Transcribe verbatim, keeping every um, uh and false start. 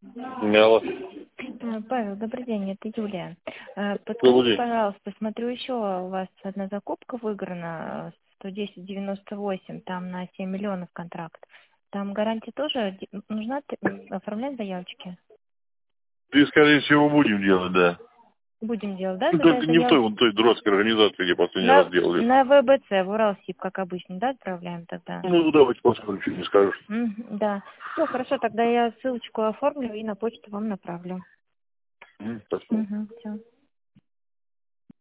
Алло. Э, Павел, добрый день, это Юлия. Э, Добрый Подскажите, день. пожалуйста, смотрю, еще у вас одна закупка выиграна, сто десять девяносто восемь, там на семь миллионов контракт. Там гарантия тоже д- нужна т- оформлять заявочки? Ты, скорее всего, будем делать, да. Будем делать, да, Ну, за только не в той, заявочки? вон той дурацкой организации, где последний раз На, делали. на ВБЦ, в Уралсиб, как обычно, да, отправляем тогда? Ну, давайте посмотрим, что не скажешь. Мгм, да. Все, хорошо, тогда я ссылочку оформлю и на почту вам направлю. М, спасибо. Угу, все.